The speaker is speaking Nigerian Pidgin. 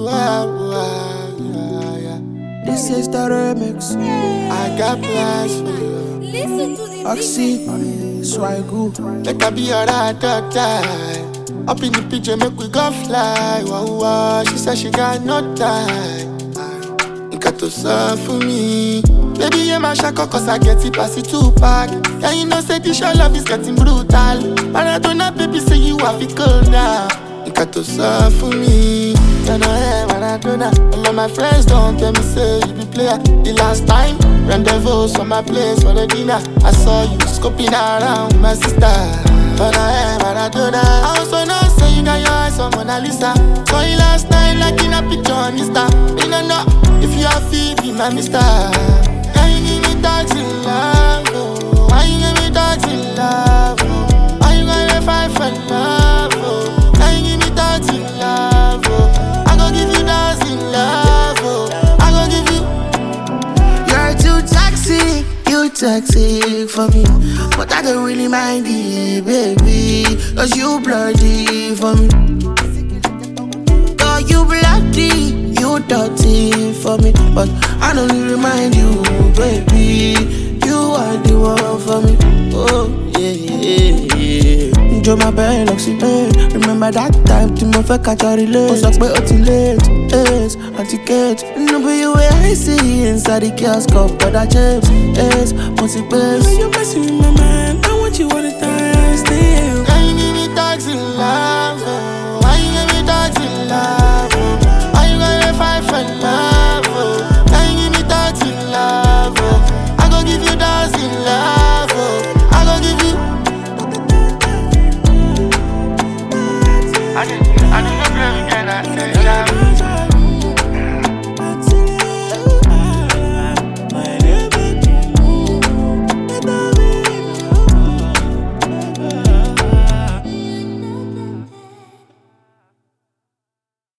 This is the remix. I got plans for you. Listen to the Oxy, Swigo. Let her be your doctor. Up in the picture, make we go fly. Wow, wow. She said she got no time. You got to serve for me. Baby, yeah, my shako, cause I get it past it 2-pack. Yeah, you know, say this your love is getting brutal. Maradona, baby, say you have it cold now. You got to serve for me. You know, hey, Maradona. All of my friends don't tell me, say you be player. The last time, rendezvous on my place for the dinner. I saw you scoping around with my sister. Oh, no, hey, Maradona. I also know, say you got your eyes on Mona Lisa. Saw you last night, like in a picture on Insta. You don't know if you are fit, be my mister. Why you give me dogs in love? Oh? Why you give me dogs in love? Oh? Why you gonna fight for love? Oh? Why you give me dogs in love? Oh? I gon' give you dogs in love. Oh? I gon' give you. You're too toxic for me. But I don't really mind it, baby. Cause you bloody for me. Oh, you bloody, you dirty for me. But I don't really mind you, baby. You are the one for me. Oh, yeah. Enjoy my bed, oxygen. Remember that time to my catch a relay. Was up by late, yes, anti-cage. No, but you where I see inside the kiosk cup, but I chips, yes, multi-base. You're messing with my mind. I want you all the time, still. Why you give me dogs in love? Oh? Why you give me dogs in love? Oh? Why you gonna fight for love? Oh? Why you give me dogs in love? Oh? I gon' give you dogs in love. Oh? I gon' give you. I didn't know again. I say